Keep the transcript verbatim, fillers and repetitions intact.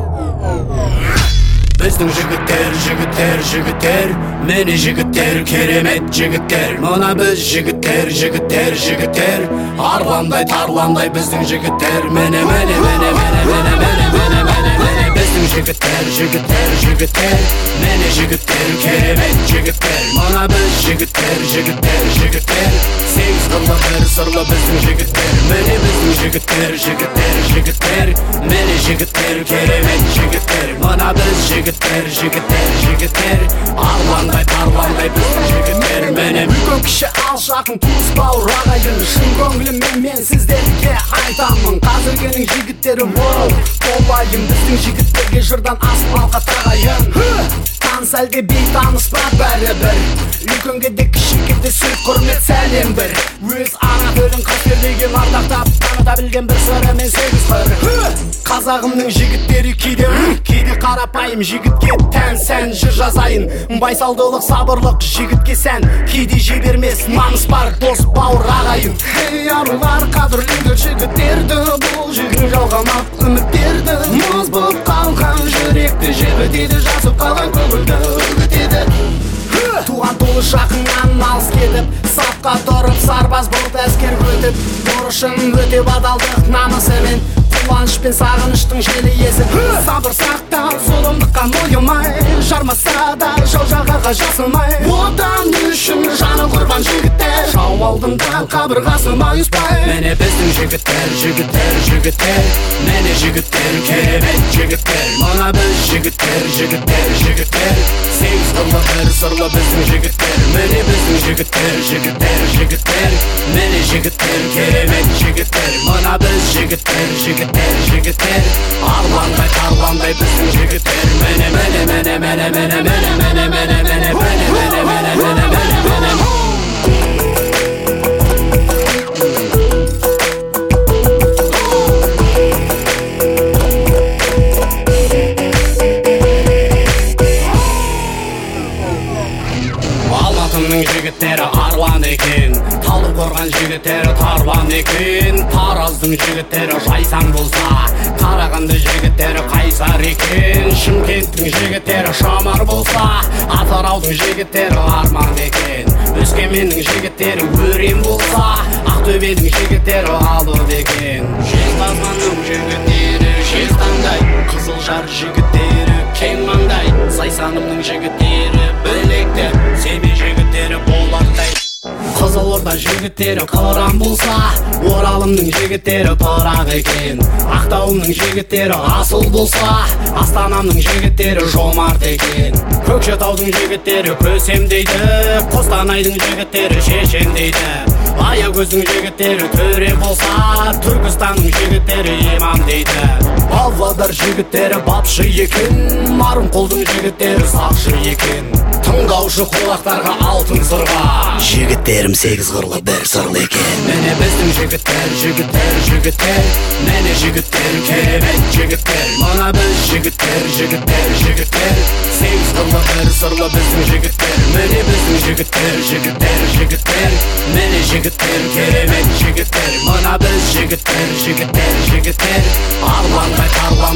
Біздің жігіттер, жігіттер, жігіттер, мені жігіттер, керемет жігіттер. Мына біз жігіттер, жігіттер, жігіттер, арландай тарландай біздің жігіттер. Мені, мені, мені, мені, мені, мені, мені, мені, мені. Біздің жігіттер, жігіттер, жігіттер, мені жігіттер, керемет жігіттер. Мына біз жігіттер, жігіттер, жігіттер, сегіз қырлы бір сырлы біздің жігіттер. Мені біздің жігіттер, жігіттер, жігіттер, мені жігіттер, керемет жігіттер. Мына біз жігіттер, жігіттер, жігіттер, арландай тарландай біздің жігіттер. Мені үлкен кіші алшақын туыс бауыр ағайын, шын көңіліммен мен сіздерге айтамын. Қазіргенің жігіттері бол болайын, біздің жігіттерге жырдан асыл алқа тағайын. Таныс әлде бейтаныс па бәрібір, үлкенге де кішіге де сөз құрмет сәлем бір. Өз ана тілін қастерлеген ардақтап таныта білген бір сыры мен сегіз қыр. Қазағымның жігіттері кейде кейде қарапайым, жігітке тән сән жыр жазайын. Байсалдылық сабырлық жігітке сән, кейде жібермес намыс бар дос бауыр ағайын. Ей арулар, қадірлеңдер жігіттерді, бұл жігін жалғамақ үміттерді. Мұз болып қалған жүректі жібітеді, жасып қалған көңілді үгітеді. Туған туыс жақыннан алыс кетіп, сапқа тұрып сарбаз болып әскер өтіп, борышын өтеп адалдық намысымен, қуаныш пен сағыныштың желі есі. Сабыр сақтап зұлымдыққа мойымай, жармаса да жау жағаға жасымай, отан үшін жаны құрбан жігіттер, жау алдында қабырғасы майыспай. Мені біздің жігіттер, жігіттер, жігіттер, мені жігіттер, керемет жігіттер. Мына біз жігіттер, жігіттер, жігіттер, сегіз қырлы бір сырлы біздің жігіттер. Мені біздің жігіттер, жігіттер, жігіттер, мені жігіттер, керемет жігіттер. Мына біз жігіттер, жігіттер, жігіттер, арландай тарландай біздің жігіттер. Мені, мені, мені, мені, мені, мені, мені, мені, мені, мені, мені, мені, мені, мені, мені. Алматының жігіттері арлан екен, Талдықорған жігіттері тарлан екен, Тараздың жігіттері жайсаң болса, Қарағанды жігіттері қайсар екен, Шымкенттің жігіттері шамар болса, Атыраудың жігіттері арман екен, Өскеменнің жігіттері өрен болса, Ақтөбенің жігіттері алып екен. Жезқазғанның жігіттері жезтаңдай, Қызылжар жігіттері кең маңдай, Зайсанымның жігіттері білекті, Семей жігіттері болардай. Қызылорда жігіттері қыран болса, Оралымның жігіттері пырақ екен, Ақтауымның жігіттері асыл болса, Астанамның жігіттері жомарт екен, Көкшетаудың жігіттері көсем дейді, Қостанайдың жігіттері шешен дейді, Аягөздің жігіттері төре болса, Түркістанның жігіттері имам дейді. Павлодар жігіттері бапшы екен, Нарынқолдың жігіттері сақшы екен, тыңдаушы құлақтарға алтын сырға, жігіттерім сегіз қырлы бір сырлы екен. Мені біздің жігіттер, жігіттер, жігіттер, мені жігіттер, керемет жігіттер. Мына біз жігіттер, жігіттер, жігіттер, сегіз қырлы бір сырлы біздің жігіттер. Мені біздің жігіттер, жігіттер, жігіттер, мені жігіттер, керемет жігіттер. Мына біз жігіттер, жігіттер, жігіттер, арландай тарландай